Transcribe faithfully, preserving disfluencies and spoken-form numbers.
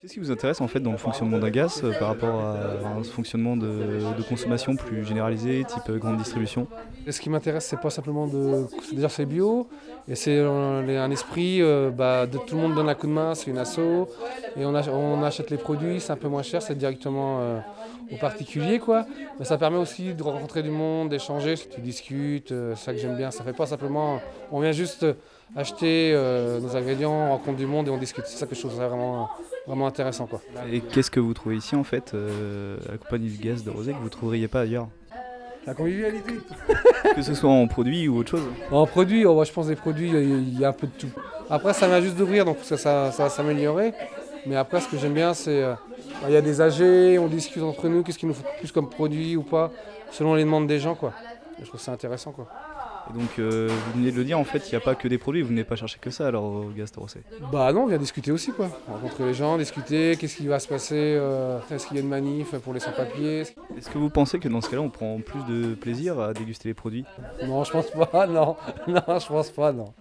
Qu'est-ce qui vous intéresse en fait dans le fonctionnement d'un gaz euh, par rapport à un fonctionnement de, de consommation plus généralisé, type euh, grande distribution? Et ce qui m'intéresse, c'est pas simplement de. c'est- Déjà, c'est bio, et c'est un, les- un esprit euh, bah, de tout le monde donne un coup de main, c'est une asso, et on, ach- on achète les produits, c'est un peu moins cher, c'est directement euh, aux particuliers, quoi. Mais ça permet aussi de rencontrer du monde, d'échanger, tu discutes, euh, c'est ça que j'aime bien. Ça fait pas simplement. On vient juste acheter euh, nos ingrédients, on rencontre du monde et on discute. C'est ça que je trouve vraiment, vraiment intéressant, quoi. Et qu'est-ce que vous trouvez ici en fait, euh, à la compagnie du gaz de Rosé, que vous ne trouveriez pas ailleurs? La convivialité. Que ce soit en produit ou autre chose? En produit, oh, moi, je pense des produits, il y a un peu de tout. Après, ça vient juste d'ouvrir, donc ça, ça, ça va s'améliorer. Mais après, ce que j'aime bien, c'est euh, il y a des A G, on discute entre nous, qu'est-ce qu'il nous faut plus comme produit ou pas, selon les demandes des gens, quoi. Et je trouve ça intéressant, quoi. Et donc euh, vous venez de le dire, en fait il n'y a pas que des produits, vous venez pas chercher que ça alors au gaz de Rosé. Bah non, on vient discuter aussi, quoi. Rencontrer les gens, discuter, qu'est-ce qui va se passer, euh, est-ce qu'il y a une manif pour les sans-papiers. Est-ce que vous pensez que dans ce cas-là on prend plus de plaisir à déguster les produits? Non, je pense pas, non. Non, je pense pas, non.